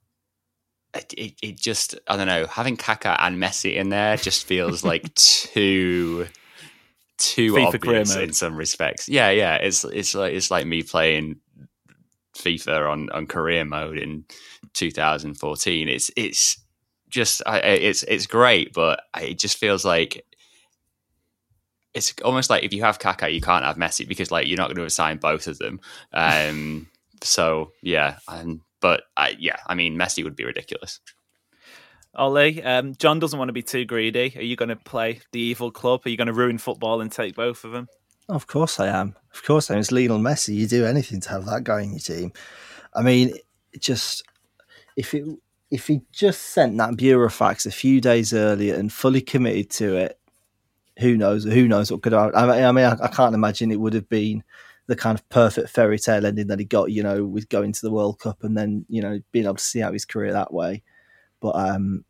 it, it it just I don't know. Having Kaká and Messi in there just feels like too too FIFA obvious in some respects. Yeah, yeah. It's it's like it's like me playing FIFA on, on career mode in two thousand fourteen. It's it's just I, it's it's great, but it just feels like it's almost like if you have Kaká, you can't have Messi because like you're not going to assign both of them. Um, so yeah, and but I, yeah, I mean Messi would be ridiculous. Ollie, um, John doesn't want to be too greedy. Are you going to play the evil club? Are you going to ruin football and take both of them? Of course I am. Of course I am. It's Lionel Messi. You do anything to have that guy in your team. I mean, it just if it if he just sent that burofax a few days earlier and fully committed to it, who knows? Who knows what could have? I mean, I, I can't imagine it would have been the kind of perfect fairy tale ending that he got. You know, with going to the World Cup and then you know being able to see out his career that way. But um,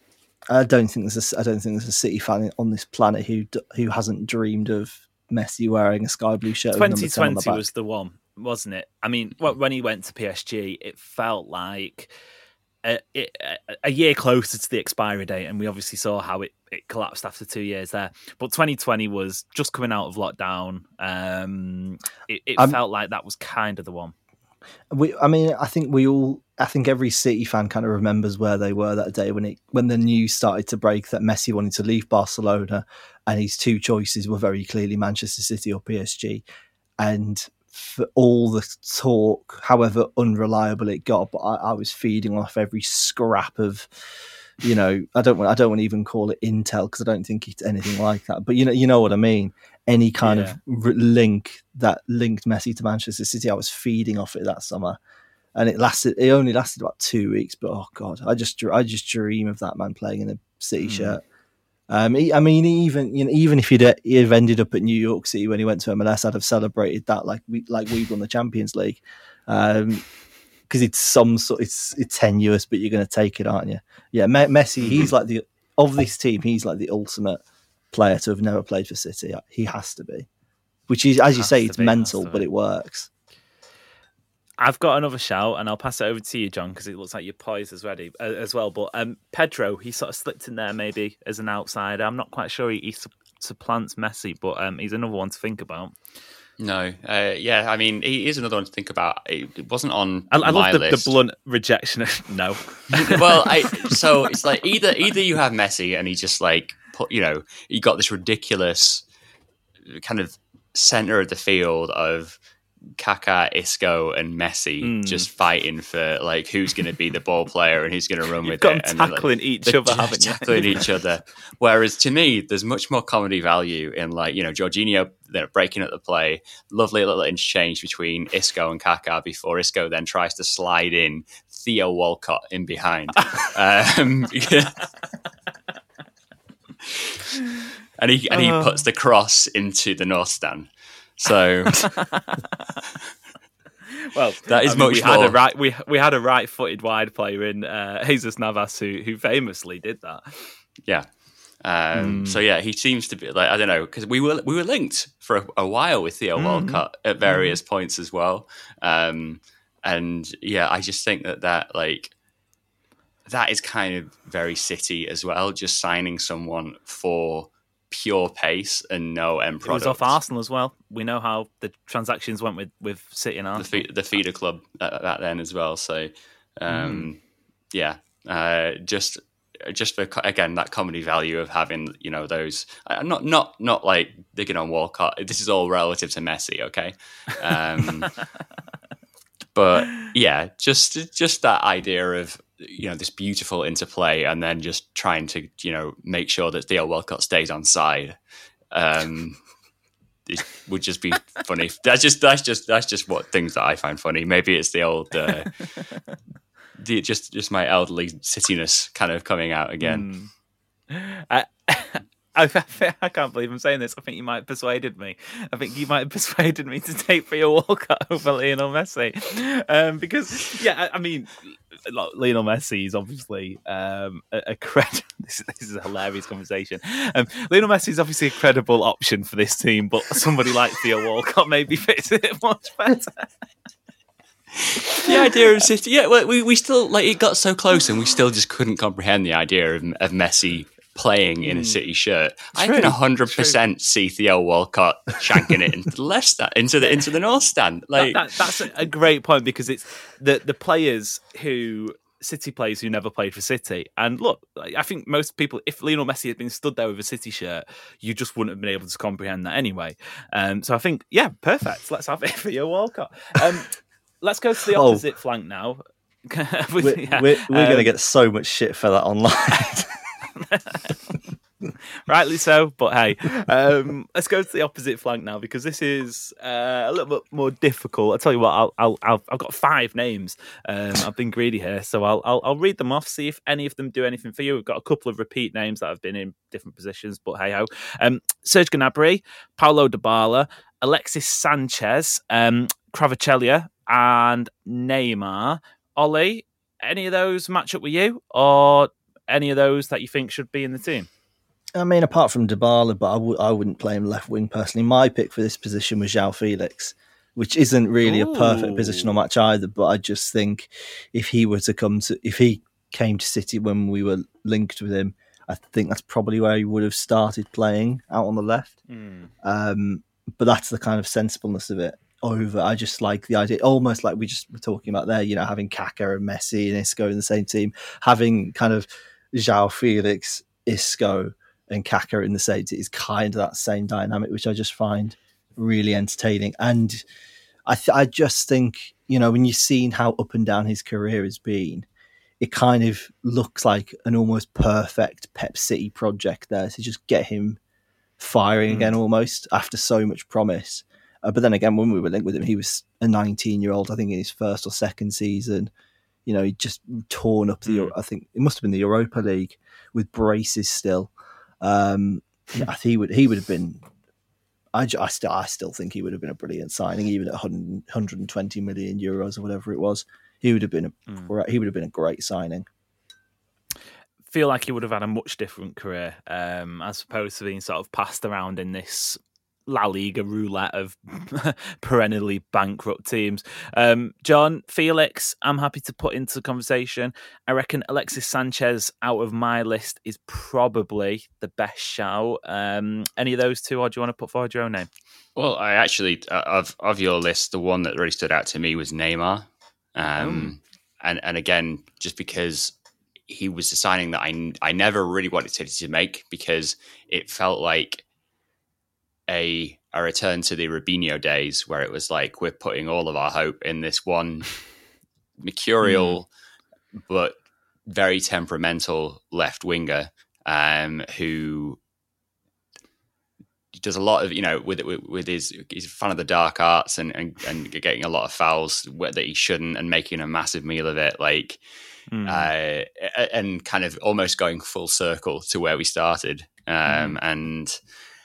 I don't think there's a, I don't think there's a City fan on this planet who who hasn't dreamed of Messi wearing a sky blue shirt. twenty twenty was the one, wasn't it? I mean, when he went to P S G, it felt like a, a year closer to the expiry date, and we obviously saw how it, it collapsed after two years there. But twenty twenty was just coming out of lockdown. Um, it it um, felt like that was kind of the one. We, I mean, I think we all, I think every City fan kind of remembers where they were that day when it when the news started to break that Messi wanted to leave Barcelona, and his two choices were very clearly Manchester City or P S G, and for all the talk, however unreliable it got, but I, I was feeding off every scrap of, you know, I don't want, I don't want to even call it intel because I don't think it's anything like that. But you know, you know what I mean. Any kind yeah. of r- link that linked Messi to Manchester City, I was feeding off it that summer, and it lasted. It only lasted about two weeks, but oh god, I just, I just dream of that man playing in a City mm. shirt. Um, he, I mean, even you know, even if he'd, he'd have ended up at New York City when he went to M L S, I'd have celebrated that like we like we won the Champions League, because um, it's some sort, it's it's tenuous, but you're going to take it, aren't you? Yeah, Me- Messi, he's like the of this team, he's like the ultimate player to have never played for City. He has to be. which is, as you Has say, to it's be, mental, has to but be. it works. I've got another shout, and I'll pass it over to you, John, because it looks like your poise is ready uh, as well. But um, Pedro, he sort of slipped in there maybe as an outsider. I'm not quite sure he, he su- supplants Messi, but um, he's another one to think about. No, uh, yeah, I mean, he is another one to think about. It, it wasn't on I, I my love the, list. the blunt rejection of no. Well, I, so it's like either either you have Messi and he just like put, you know, you got this ridiculous kind of center of the field of Kaká, Isco, and Messi Mm. just fighting for like who's going to be the ball player and who's going to run You've with got it, them and tackling like, each they're other, haven't you? tackling each other. Whereas to me, there's much more comedy value in like you know Jorginho they're breaking up the play, lovely little interchange between Isco and Kaká before Isco then tries to slide in Theo Walcott in behind. um, and he and he Oh. puts the cross into the North Stand. So Well, that is I mean, much we more. Had a right, we we had a right-footed wide player in uh, Jesus Navas who who famously did that. Yeah. Um, Mm. So yeah, he seems to be like I don't know because we were we were linked for a, a while with Theo Mhm. Walcott at various points as well. Um, and yeah, I just think that that like that is kind of very City as well. Just signing someone for pure pace and no end It was product. off Arsenal as well. We know how the transactions went with, with City and the, Arsenal. fe- the feeder club at that then as well. So, um, yeah, uh, just just for again that comedy value of having you know those uh, not not not like digging on Walcott. This is all relative to Messi, okay? Um, but yeah, just just that idea of you know this beautiful interplay and then just trying to you know make sure that Theo Walcott stays on side. Um, it would just be funny. That's just that's just that's just what things that I find funny. Maybe it's the old, uh, the, just just my elderly Cityness kind of coming out again. Mm. I, I, I can't believe I'm saying this. I think you might have persuaded me. I think you might have persuaded me to take Theo Walcott over Lionel Messi. Um, because, yeah, I, I mean, Lionel Messi is obviously um, a, a credible... This, this is a hilarious conversation. Um, Lionel Messi is obviously a credible option for this team, but somebody like Theo Walcott maybe fits it much better. The idea of City, yeah, well, we we still like it got so close, and we still just couldn't comprehend the idea of, of Messi playing in a City shirt. I True, can one hundred percent see Theo Walcott shanking it into the left stand, into the into the North Stand. Like that, that, that's a, a great point because it's the the players who City players who never played for City. And look, I think most people, if Lionel Messi had been stood there with a City shirt, you just wouldn't have been able to comprehend that anyway. Um, so I think, yeah, perfect. Let's have it for your Walcott. Um, let's go to the opposite oh. flank now. With, we're yeah, we're, we're um, going to get so much shit for that online. Rightly so, but hey, um, let's go to the opposite flank now because this is uh, a little bit more difficult. I'll tell you what, I'll, I'll, I'll, I've got five names. Um, I've been greedy here, so I'll, I'll, I'll read them off, see if any of them do anything for you. We've got a couple of repeat names that have been in different positions, but hey ho. Um, Serge Gnabry, Paulo Dybala, Alexis Sanchez, um, Kvaratskhelia, and Neymar. Ollie, any of those match up with you, or any of those that you think should be in the team? I mean, apart from Dybala, but I w- I wouldn't play him left wing personally. My pick for this position was João Felix, which isn't really Ooh. a perfect positional match either. But I just think if he were to come to, if he came to City when we were linked with him, I think that's probably where he would have started playing out on the left. Mm. Um, but that's the kind of sensibleness of it. Over, I just like the idea, almost like we just were talking about there. You know, having Kaká and Messi and Isco in the same team, having kind of João Felix, Isco, and Kaká in the same team is kind of that same dynamic, which I just find really entertaining. And I, th- I just think, you know, when you've seen how up and down his career has been, it kind of looks like an almost perfect Pep City project there to just get him firing mm. again, almost after so much promise. Uh, but then again, when we were linked with him, he was a nineteen-year-old, I think, in his first or second season. You know, he just torn up the, mm. I think it must have been the Europa League with braces still. Um, yeah, I think he would he would have been. I, I still I still think he would have been a brilliant signing, even at one hundred twenty million euros or whatever it was. He would have been a mm. he would have been a great signing. Feel like he would have had a much different career, um, as opposed to being sort of passed around in this La Liga roulette of perennially bankrupt teams. Um, John, Felix, I'm happy to put into the conversation. I reckon Alexis Sanchez out of my list is probably the best shout. Um, any of those two, or do you want to put forward your own name? Well, I actually, uh, of of your list, the one that really stood out to me was Neymar. Um, oh. and, and again, just because he was a signing that I, I never really wanted City to make, because it felt like a a return to the Robinho days, where it was like, we're putting all of our hope in this one mercurial mm. but very temperamental left winger um, who does a lot of, you know, with with, with his, he's a fan of the dark arts and, and, and getting a lot of fouls that he shouldn't and making a massive meal of it, like, mm. uh, and kind of almost going full circle to where we started. Um, mm. And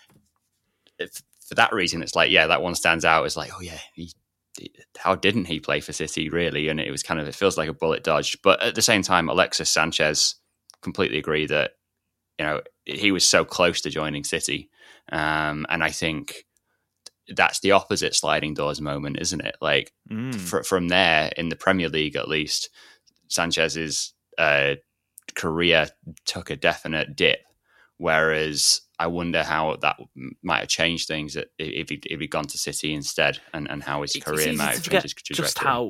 if, for that reason, it's like, yeah, that one stands out as like, oh yeah, he, how didn't he play for City really? And it was kind of, it feels like a bullet dodged. But at the same time, Alexis Sanchez, completely agree that, you know, he was so close to joining City. Um, and I think that's the opposite sliding doors moment, isn't it? Like mm. fr- from there in the Premier League, at least, Sanchez's uh, career took a definite dip. Whereas I wonder how that might have changed things if he if he'd gone to City instead, and, and how his it's career might have changed his trajectory. Just how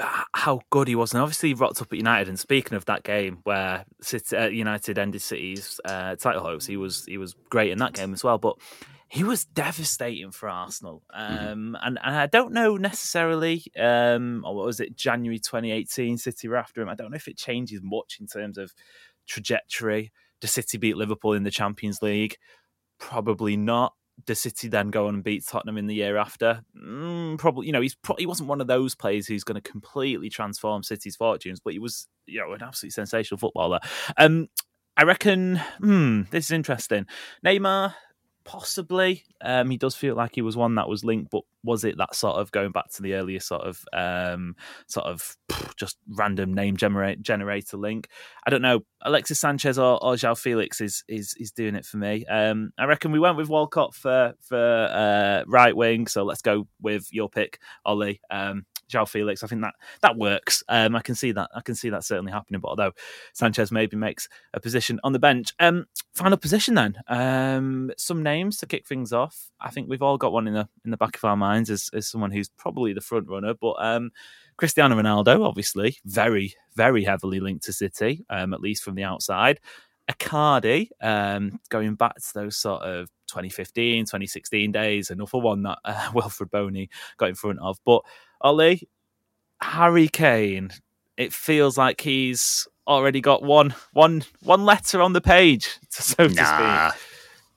how good he was, and obviously he rocked up at United. And speaking of that game where City, uh, United ended City's uh, title hopes, he was he was great in that game as well. But he was devastating for Arsenal, um, mm-hmm. and, and I don't know necessarily. Um, or what was it, January twenty eighteen? City were after him. I don't know if it changes much in terms of trajectory. Does City beat Liverpool in the Champions League? Probably not. Does City then go on and beat Tottenham in the year after? Mm, probably. You know, he's pro- he wasn't one of those players who's going to completely transform City's fortunes, but he was, you know, an absolutely sensational footballer. Um, I reckon. Hmm, this is interesting. Neymar, possibly. Um, he does feel like he was one that was linked, but was it that sort of going back to the earlier sort of um, sort of pff, just random name generate, generator link? I don't know. Alexis Sanchez or, or João Felix is is is doing it for me. Um, I reckon we went with Walcott for for uh, right wing, so let's go with your pick, Ollie. Um, João Felix, I think that that works. Um, I can see that. I can see that certainly happening. But although Sanchez maybe makes a position on the bench, um, final position then. Um, some names to kick things off. I think we've all got one in the in the back of our minds as as someone who's probably the front runner. But um, Cristiano Ronaldo, obviously, very very heavily linked to City, um, at least from the outside. Icardi, um, going back to those sort of twenty fifteen, twenty sixteen days, another one that uh, Wilfred Boney got in front of. But Ollie, Harry Kane, it feels like he's already got one, one, one letter on the page, so to nah. speak.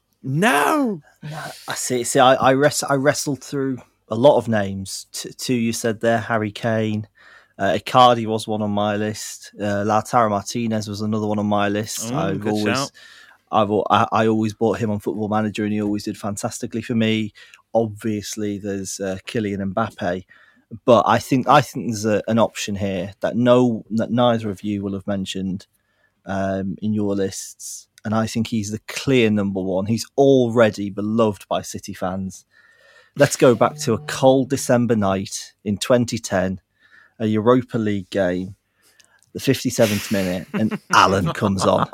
No, I see. See, I I, rest, I wrestled through a lot of names. T- two you said there, Harry Kane. Uh, Icardi was one on my list. Uh, Lautaro Martinez was another one on my list. Oh, I've good always, shout. I've, I, I always bought him on Football Manager, and he always did fantastically for me. Obviously, there's uh, Kylian Mbappe, but I think I think there's a, an option here that no, that neither of you will have mentioned um, in your lists, and I think he's the clear number one. He's already beloved by City fans. Let's go back to a cold December night in twenty ten. A Europa League game, the fifty-seventh minute, and Alan comes on.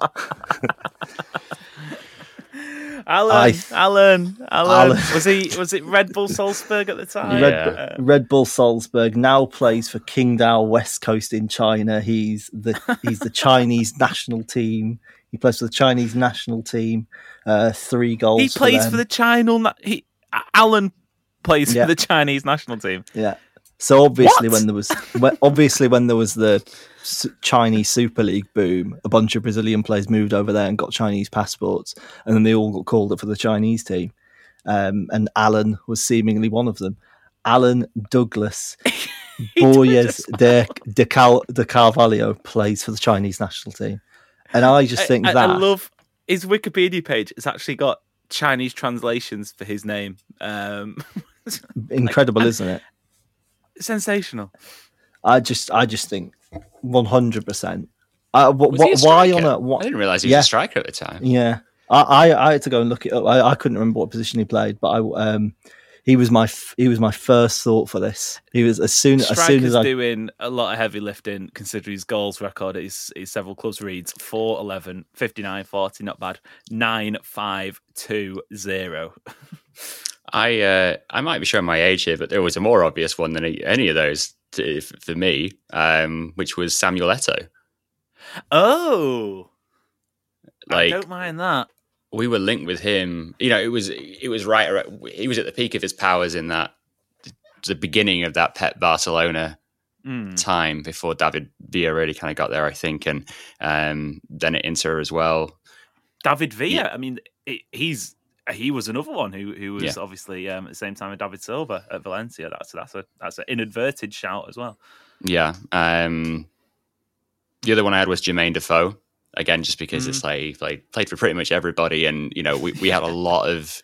Alan, th- Alan, Alan, Alan, was he? Was it Red Bull Salzburg at the time? Red, yeah. Red Bull Salzburg now plays for Qingdao West Coast in China. He's the he's the Chinese national team. He plays for the Chinese national team. Uh, three goals. He plays for, for the China. He Alan plays yeah. for the Chinese national team. Yeah. So obviously, what? when there was obviously when there was the Chinese Super League boom, a bunch of Brazilian players moved over there and got Chinese passports, and then they all got called up for the Chinese team. Um, and Alan was seemingly one of them. Alan Douglas Boyes de de, Cal, de Carvalho plays for the Chinese national team, and I just think I, that I love his Wikipedia page. It's actually got Chinese translations for his name. Um, incredible, like, isn't it? Sensational. I just, I just think one hundred percent. Uh, was what, he a why striker? on a? What, I didn't realise he was yeah. a striker at the time. Yeah, I, I, I had to go and look it up. I, I couldn't remember what position he played, but I um he was my f- he was my first thought for this. He was as soon as soon as I doing a lot of heavy lifting, considering his goals record at his, his several clubs reads four eleven, fifty-nine forty, not bad, nine five two zero. I uh, I might be showing my age here, but there was a more obvious one than any of those to, for me, um, which was Samuel Eto'o. Oh, like, I don't mind that. We were linked with him. You know, it was it was right around, he was at the peak of his powers in that the beginning of that Pep Barcelona mm. time before David Villa really kind of got there, I think, and um, then at Inter as well. David Villa, yeah. I mean, it, he's. He was another one who who was yeah. obviously um, at the same time as David Silva at Valencia. That's that's a that's an inadverted shout as well. Yeah. Um, the other one I had was Jermaine Defoe. Again, just because mm-hmm. it's like he played, played for pretty much everybody, and you know we, we had a lot of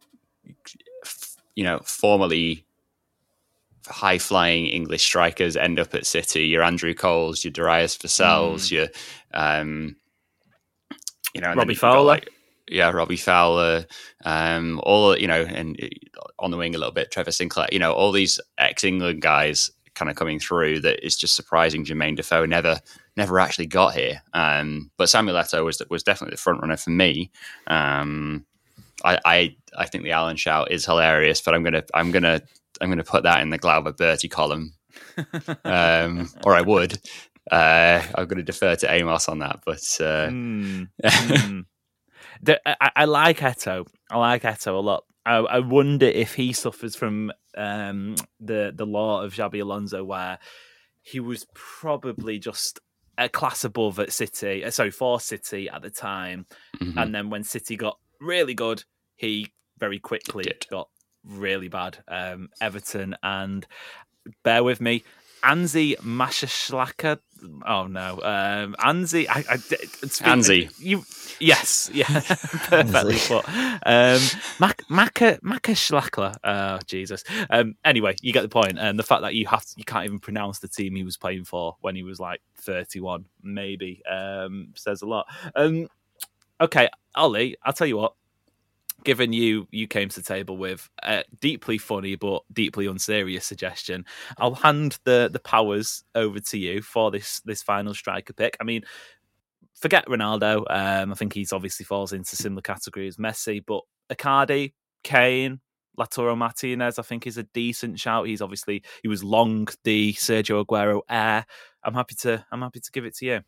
you know formerly high flying English strikers end up at City. Your Andrew Coles, your Darius Vassell's, mm. your um, you know Robbie Fowler. Like, Yeah, Robbie Fowler, um, all you know, and on the wing a little bit, Trevor Sinclair. You know, all these ex-England guys kind of coming through. That is just surprising. Jermaine Defoe never, never actually got here. Um, but Samuel Eto'o was was definitely the front runner for me. Um, I, I I think the Alan shout is hilarious, but I'm gonna I'm gonna I'm gonna put that in the Glauber Bertie column, um, or I would. Uh, I'm going to defer to Amos on that, but. Uh, mm, mm. I, I like Eto'o. I like Eto'o a lot. I, I wonder if he suffers from um, the the law of Xabi Alonso, where he was probably just a class above at City. Sorry, for City at the time, mm-hmm. and then when City got really good, he very quickly got really bad. Um, Everton and bear with me, Anzi Mashashlaka. Oh no, um, Anzi. I, I, Anzi. You. Yes, yeah, perfectly put. Um, Mac, Maka, Maka Schlackler. Oh, Jesus. Um, anyway, you get the point. And the fact that you have to, you can't even pronounce the team he was playing for when he was like thirty-one, maybe, um, says a lot. Um, okay, Ollie, I'll tell you what. Given you you came to the table with a deeply funny but deeply unserious suggestion, I'll hand the the powers over to you for this this final striker pick. I mean, forget Ronaldo. Um, I think he's obviously falls into similar category as Messi, but Icardi, Kane, Lautaro Martinez, I think is a decent shout. He's obviously he was long the Sergio Aguero heir. I'm happy to I'm happy to give it to you.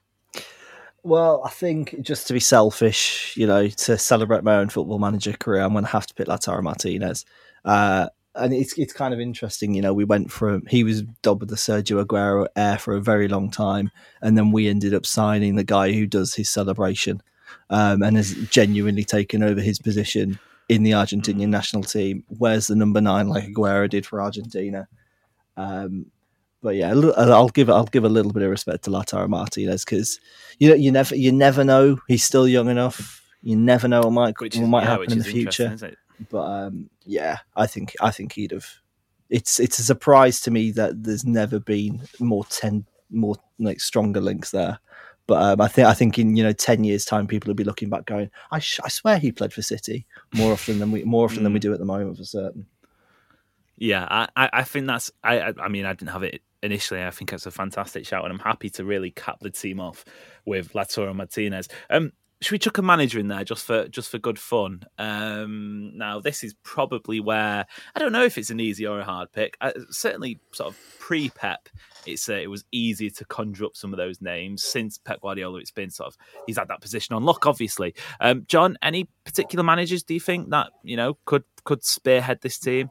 Well, I think just to be selfish, you know, to celebrate my own football manager career, I'm going to have to pick Lautaro Martinez. Uh, and it's it's kind of interesting, you know, we went from, he was dubbed the Sergio Aguero heir for a very long time, and then we ended up signing the guy who does his celebration um, and has genuinely taken over his position in the Argentinian national team. Wears the number nine like Aguero did for Argentina. Um, But yeah, I'll give I'll give a little bit of respect to Lautaro Martinez because you know you never you never know, he's still young enough. You never know what might which is, what might yeah, happen in the future. Isn't it? But um, yeah, I think I think he'd have. It's it's a surprise to me that there's never been more ten more like stronger links there. But um, I think I think in you know ten years time, people will be looking back going, I sh- I swear he played for City more often than we more often mm. than we do at the moment for certain. Yeah, I, I think that's. I I mean, I didn't have it initially. I think it's a fantastic shout, and I'm happy to really cap the team off with Lautaro Martinez. Um, should we chuck a manager in there just for just for good fun? Um, now this is probably where I don't know if it's an easy or a hard pick. I, certainly, sort of pre-Pep, it's uh, it was easier to conjure up some of those names. Since Pep Guardiola, it's been sort of he's had that position on lock, obviously. Um, John, any particular managers do you think that you know could could spearhead this team?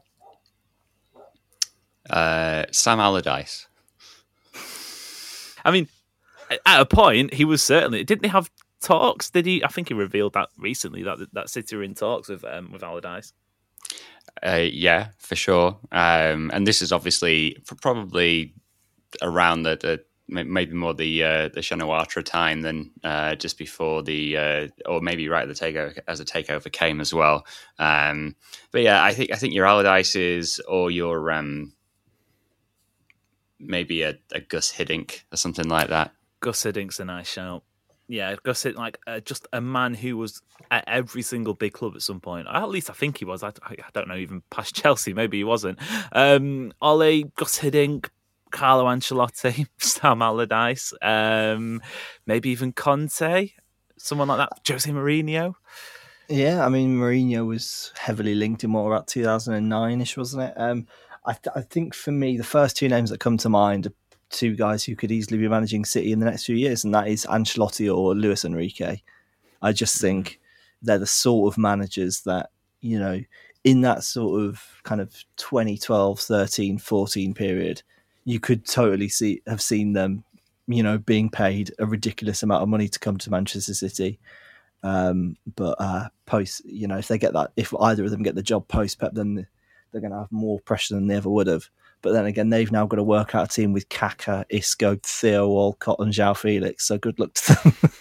Uh, Sam Allardyce. I mean, at a point, he was certainly... Didn't they have talks? Did he? I think he revealed that recently, that that City were in talks with um, with Allardyce. Uh, yeah, for sure. Um, and this is obviously probably around the, the maybe more the uh, the Shanawatra time than uh, just before the... Uh, or maybe right at the takeover, as a takeover came as well. Um, but yeah, I think I think your Allardyces or your... Um, maybe a, a Gus Hiddink or something like that. Gus Hiddink's a nice shout. Yeah, Gus Hiddink, like uh, just a man who was at every single big club at some point. At least I think he was. I, I don't know, even past Chelsea, maybe he wasn't. Um, Ole, Gus Hiddink, Carlo Ancelotti, Sam Allardyce, um, maybe even Conte, someone like that. Jose Mourinho. Yeah, I mean, Mourinho was heavily linked in more about two thousand nine-ish, wasn't it? Um, I, th- I think for me, the first two names that come to mind are two guys who could easily be managing City in the next few years, and that is Ancelotti or Luis Enrique. I just think they're the sort of managers that, you know, in that sort of kind of twenty twelve, thirteen, fourteen period, you could totally see have seen them, you know, being paid a ridiculous amount of money to come to Manchester City. Um, but uh, post, you know, if they get that, if either of them get the job post Pep, then they're going to have more pressure than they ever would have. But then again, they've now got to work out a team with Kaka, Isco, Theo Walcott, and João Felix. So good luck to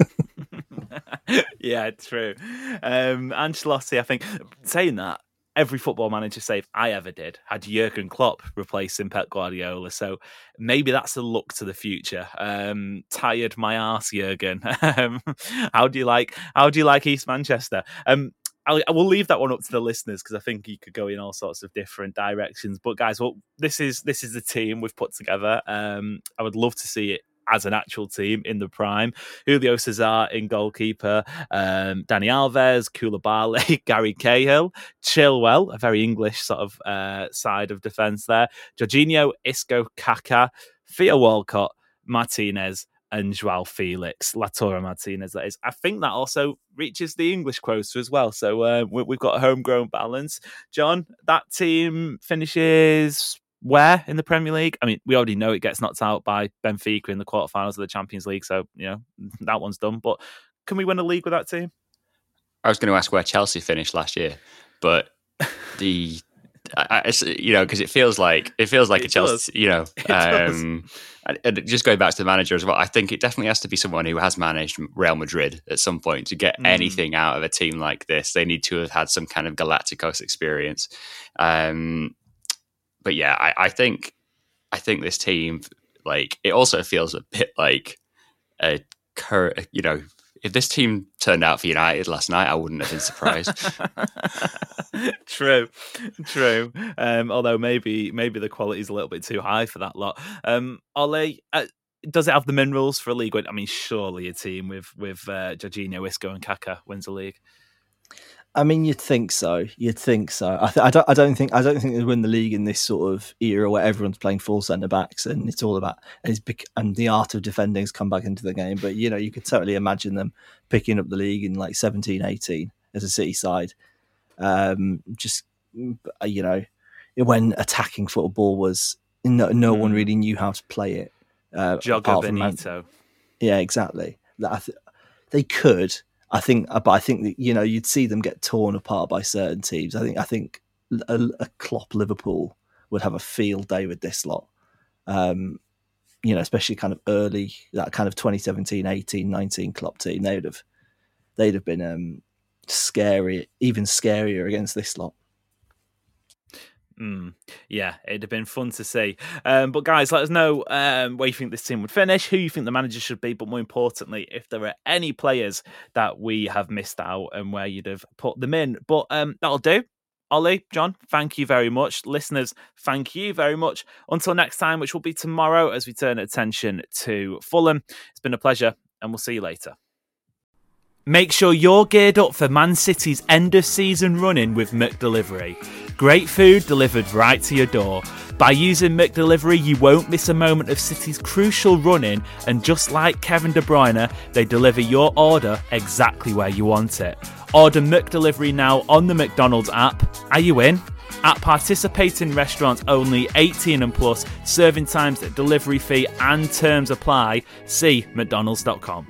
them. Yeah, true. Um, Ancelotti, I think, saying that, every football manager save I ever did had Jurgen Klopp replacing Pep Guardiola. So maybe that's a look to the future. Um, tired my arse, Jurgen. um, how do you like? How do you like East Manchester? Um, I, I will leave that one up to the listeners because I think you could go in all sorts of different directions. But guys, well, this is this is the team we've put together. Um, I would love to see it as an actual team in the prime. Julio Cesar in goalkeeper, um, Dani Alves, Koulibaly, Gary Cahill, Chilwell, a very English sort of uh, side of defence there, Jorginho, Isco, Kaka, Theo Walcott, Martinez, and João Felix, Lautaro Martinez, that is. I think that also reaches the English quota as well. So uh, we, we've got a homegrown balance. John, that team finishes where in the Premier League? I mean, we already know it gets knocked out by Benfica in the quarterfinals of the Champions League. So, you know, that one's done. But can we win a league with that team? I was going to ask where Chelsea finished last year, but the... I, I, you know, because it feels like it feels like it a Chelsea, does. you know. Um, and, and just going back to the manager as well, I think it definitely has to be someone who has managed Real Madrid at some point to get mm. anything out of a team like this. They need to have had some kind of Galacticos experience. Um, but yeah, I, I think I think this team, like, it also feels a bit like a cur- you know. If this team turned out for United last night, I wouldn't have been surprised. True, true. Um, although maybe maybe the quality is a little bit too high for that lot. Um, Ole, uh, does it have the minerals for a league win? I mean, surely a team with with uh, Jorginho, Isco, and Kaka wins the league. I mean, you'd think so. You'd think so. I, th- I don't. I don't think. I don't think they win the league in this sort of era where everyone's playing full centre backs and it's all about and, it's bec- and the art of defending has come back into the game. But you know, you could totally imagine them picking up the league in like seventeen, eighteen as a City side. Um, just you know, when attacking football was no, no mm. one really knew how to play it. Uh, Jogger Benito. Man- yeah, exactly. That th- they could. I think, but I think that, you know, you'd see them get torn apart by certain teams. I think, I think a, a Klopp Liverpool would have a field day with this lot. Um, you know, especially kind of early, that kind of twenty seventeen, eighteen, nineteen Klopp team. They would have, they'd have been um, scary, even scarier against this lot. Mm, yeah, it'd have been fun to see. Um, but guys, let us know um, where you think this team would finish, who you think the manager should be, but more importantly, if there are any players that we have missed out and where you'd have put them in. But um, that'll do. Ollie, John, thank you very much. Listeners, thank you very much. Until next time, which will be tomorrow as we turn attention to Fulham. It's been a pleasure and we'll see you later. Make sure you're geared up for Man City's end-of-season run-in with McDelivery. Great food delivered right to your door. By using McDelivery, you won't miss a moment of City's crucial run-in, and just like Kevin De Bruyne, they deliver your order exactly where you want it. Order McDelivery now on the McDonald's app. Are you in? At participating restaurants only, eighteen and plus, serving times, delivery fee and terms apply. See mcdonalds dot com.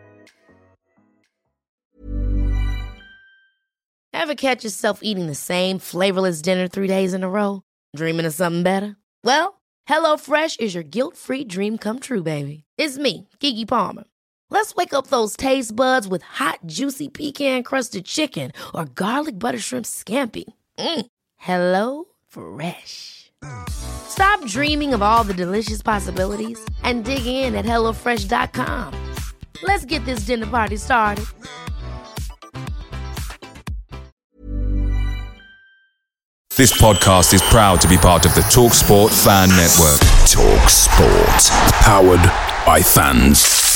Ever catch yourself eating the same flavorless dinner three days in a row? Dreaming of something better? Well, HelloFresh is your guilt-free dream come true, baby. It's me, Keke Palmer. Let's wake up those taste buds with hot, juicy pecan-crusted chicken or garlic butter shrimp scampi. Mm. Hello Fresh. Stop dreaming of all the delicious possibilities and dig in at hello fresh dot com. Let's get this dinner party started. This podcast is proud to be part of the TalkSport Fan Network. TalkSport. Powered by fans.